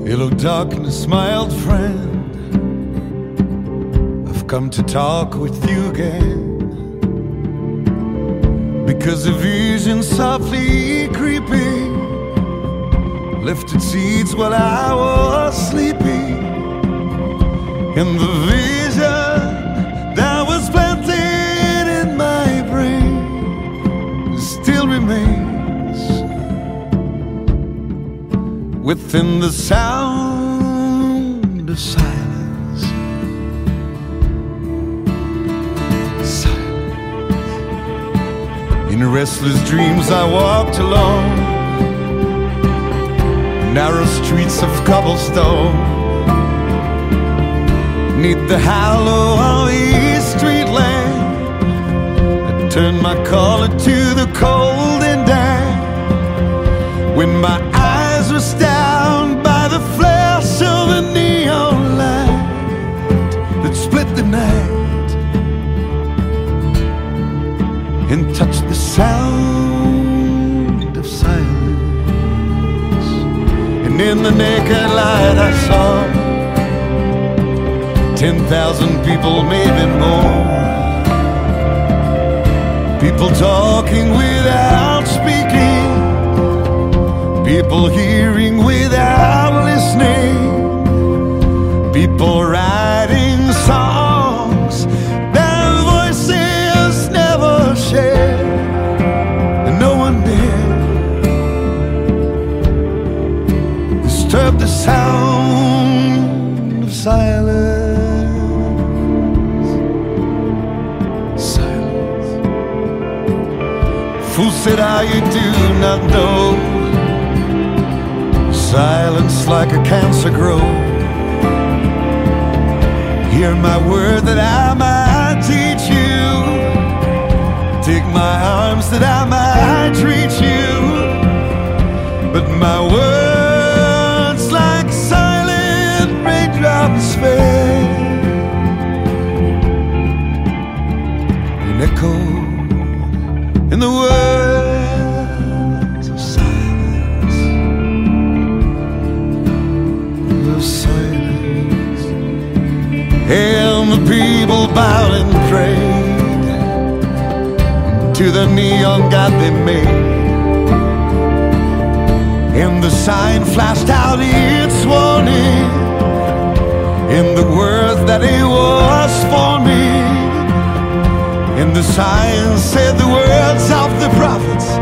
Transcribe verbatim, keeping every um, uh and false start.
Hello darkness, my old friend, I've come to talk with you again, because a vision softly creeping lifted seeds while I was sleeping, and the vision that was planted in my brain still remains within the sound of silence. Silence. In restless dreams I walked along narrow streets of cobblestone, neath the hollow of each street lamp. I turned my collar to the cold and damp, when my eyes were stabbed by the flash of the neon light that split the night and touched the sound of silence. And in the naked light I saw ten thousand people, maybe more, people talking without speaking, people hearing without listening, people writing songs their voices never shared, and no one did disturb the sound of silence. Silence. Fool said I, you do not know, silence like a cancer grows. Hear my word that I might teach you, take my arms that I might reach you, but my words like silent raindrops fade and echo in the words of silence. Silence. And the people bowed and prayed to the neon god they made, and the sign flashed out its warning in the words that it was forming, and the sign said the words of the prophets